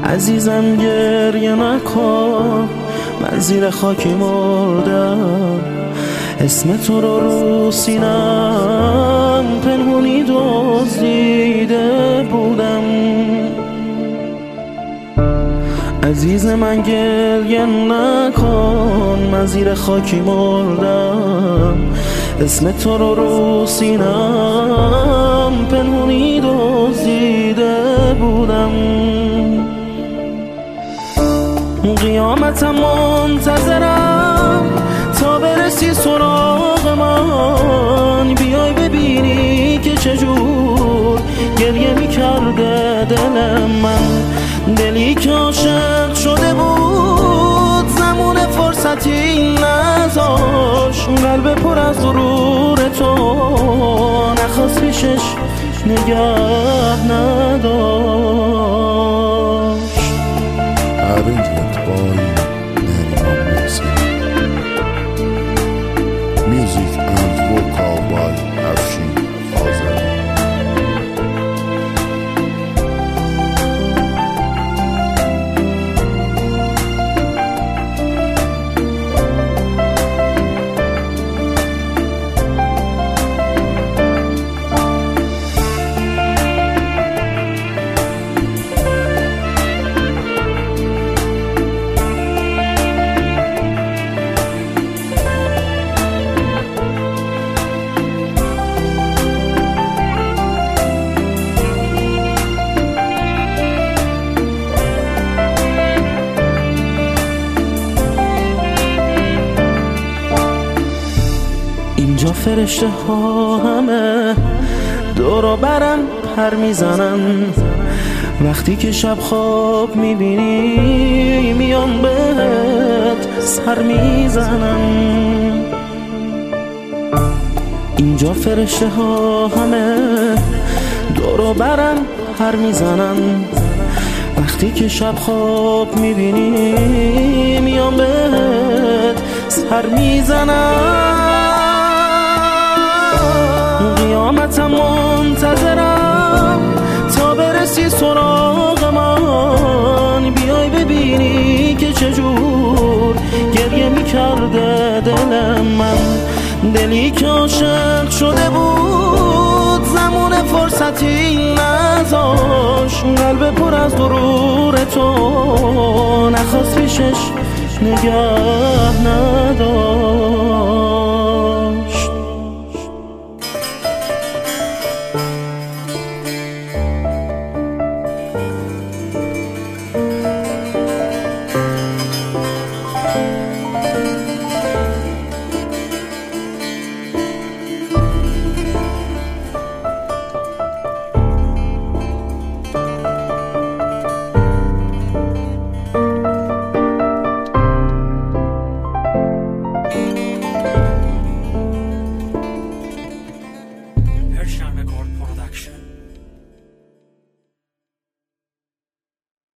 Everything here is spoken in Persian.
عزیزم گریه نکن، من زیر خاکی مردم. اسم تو رو سینم پنهونی دزدیده بودم. عزیز من گریه نکن، من زیر خاکی مردم. اسم تو رو سینم پنهونی دزدیده بودم. قیامتم منتظرم تا برسی سراغ من، بیای ببینی که چجور گریه میکرده دل من. دلی که عاشق شده بود زمان فرصتی نذاش، قلب پر از غرور تو نخواست پیشش نگه نداشت. Arrangement by Nariman Mohsen. Music and vocal by Afshin Azami. اینجا فرشته ها همه دور و برم پر میزنن، وقتی که شب خواب میبینی میان بهت سر میزنن. اینجا فرشته ها همه دور و برم پر میزنن، وقتی که شب خواب میبینی میان بهت سر میزنن. قیامتم منتظرم تا برسی سراغ من، بیای ببینی که چجور گریه میکرده دل من. دلی که عاشق شده بود زمان فرصتی نذاش، قلب پر از غرور تو نخواست پیشش نگه نداشت.